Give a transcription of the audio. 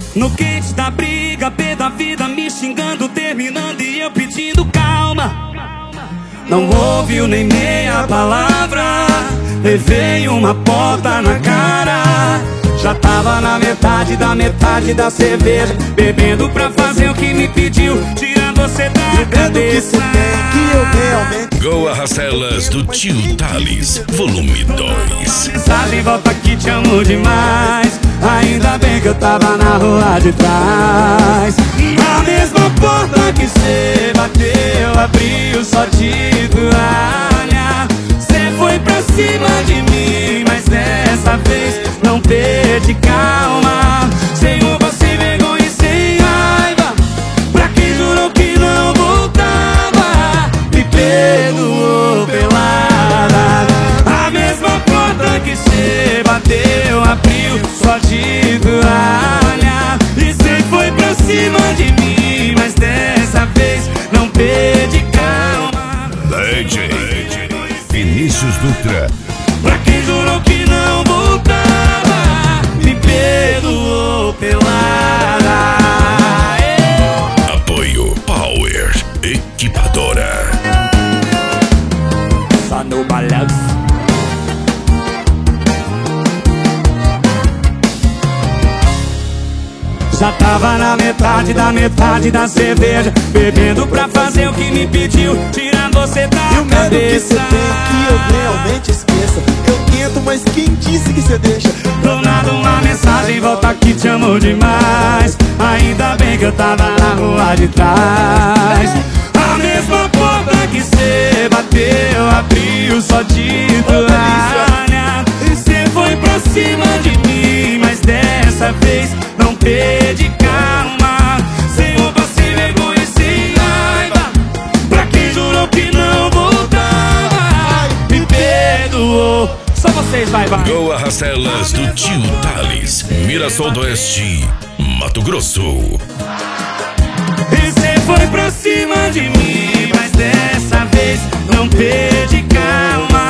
No quente da briga, pé da vida, me xingando, terminando e eu pedindo calma. Não ouviu nem meia palavra, levei uma porta na cara. Já tava na metade da cerveja, bebendo pra fazer o que me pediu, tirando você da cabeça. Que eu realmente... Go Arrastelas do Tio Thales, volume 2. Mensagem, volta aqui, te amo demais. Ainda bem que eu tava na rua de trás. Na mesma porta que cê bateu, abriu só de toalha. Cê foi pra cima de mim, mas dessa vez não perdi calma. Senhor, você vergonha e sem raiva, pra quem jurou que não voltava, me perdoou pelada. A mesma porta que cê bateu, abriu só de toalha. E cê foi pra cima de mim, mas dessa vez não perdi calma. DJ Vinícius Dutra. Pra quem jurou que não voltava, me perdoou pelada. Apoio Power Equipadora. Só no balanço. Já tava na metade da cerveja, bebendo pra fazer o que me pediu, tirando você da E o medo que cê cabeça. tem que eu realmente esqueça. Eu tento, mas quem disse que cê deixa? Do nada uma mensagem, volta aqui, te amo demais. Ainda bem que eu tava na rua de trás. A mesma porta que cê bateu, abriu só de toalha. E cê foi pra cima de mim, mas dessa vez não perdi calma. Senhor, passe vergonha e sem raiva, pra quem jurou que não voltava, me perdoou. Só vocês, vai. Go Arrastelas do Tio Thales, Mirassol do Oeste, Mato Grosso. E cê foi pra cima de mim, mas dessa vez não perdi calma.